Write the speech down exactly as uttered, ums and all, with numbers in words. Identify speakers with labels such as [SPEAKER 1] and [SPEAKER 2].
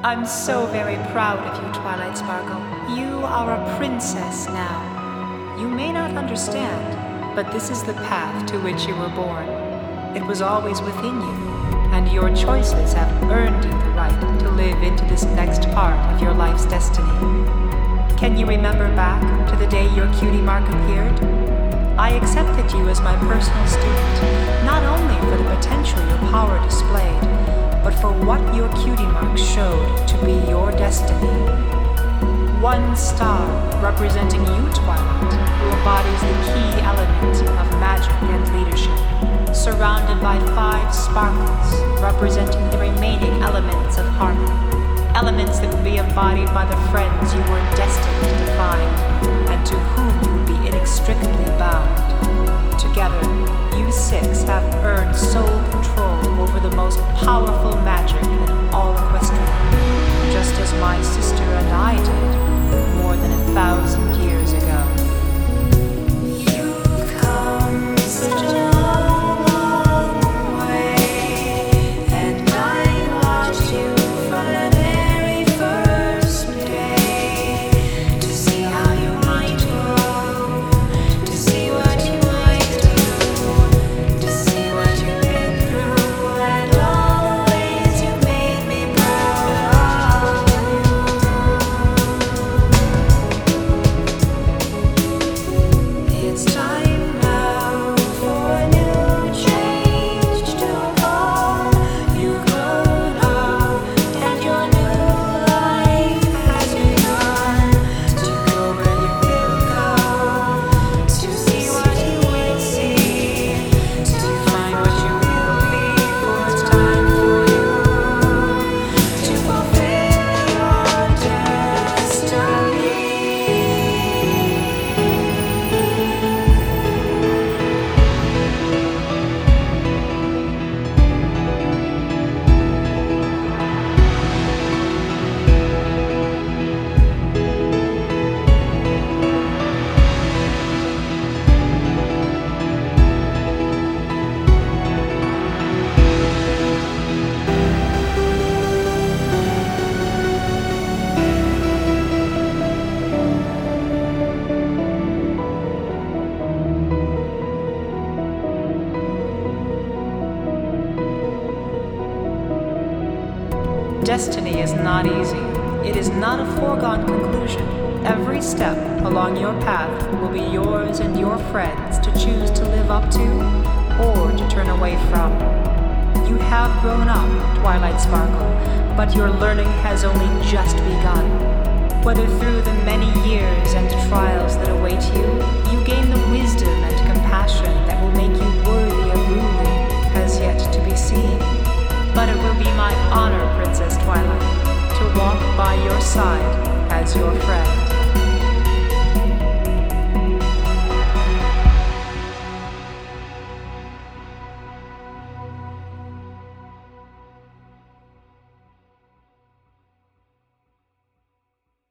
[SPEAKER 1] I'm so very proud of you, Twilight Sparkle. You are a princess now. You may not understand, but this is the path to which you were born. It was always within you, and your choices have earned you the right to live into this next part of your life's destiny. Can you remember back to the day your cutie mark appeared? I accepted you as my personal student, not only for the potential your power displayed, but for what your cutie mark showed to be your destiny. One star representing you, Twilight, who embodies the key element of magic and leadership, surrounded by five sparkles representing the remaining elements of harmony, elements that would be embodied by the friends you were destined to find, and to whom you would be inextricably bound. Together, you six have earned sole control over the most powerful magic in all Equestria, just as my sister and I did more than a thousand years ago. You've come such a long, long way, and I watched you from the very first day to see how you might grow, to see what you might do, to see what you've been through, and all the ways you made me proud of you. It's time now for a new change to come. You've grown up, and your new life has begun. To go where you will go, to see what you will see, to find what you will be. For it's time for you to fulfill your destiny. Destiny is not easy. It is not a foregone conclusion. Every step along your path will be yours and your friends to choose to live up to or to turn away from. You have grown up, Twilight Sparkle, but your learning has only just begun. Whether through the many years and trials that await you, you gain the wisdom and compassion that will make you worthy of ruling has yet to be seen. But it will be my honor, Princess Twilight, to walk by your side as your friend.